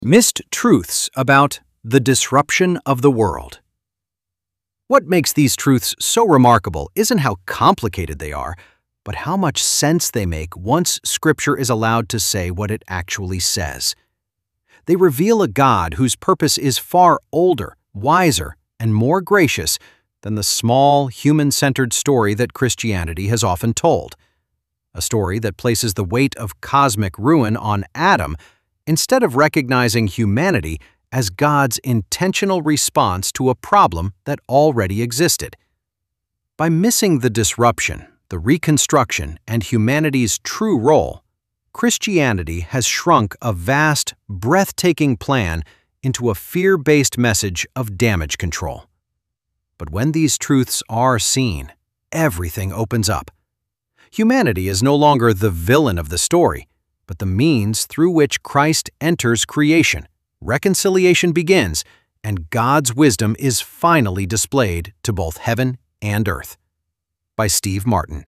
Missed truths about the disruption of the world. What makes these truths so remarkable isn't how complicated they are, but how much sense they make once Scripture is allowed to say what it actually says. They reveal a God whose purpose is far older, wiser, and more gracious than the small, human-centered story that Christianity has often told. A story that places the weight of cosmic ruin on Adam instead of recognizing humanity as God's intentional response to a problem that already existed. By missing the disruption, the reconstruction, and humanity's true role, Christianity has shrunk a vast, breathtaking plan into a fear-based message of damage control. But when these truths are seen, everything opens up. Humanity is no longer the villain of the story, but the means through which Christ enters creation. Reconciliation begins, and God's wisdom is finally displayed to both heaven and earth. By Steve Martin.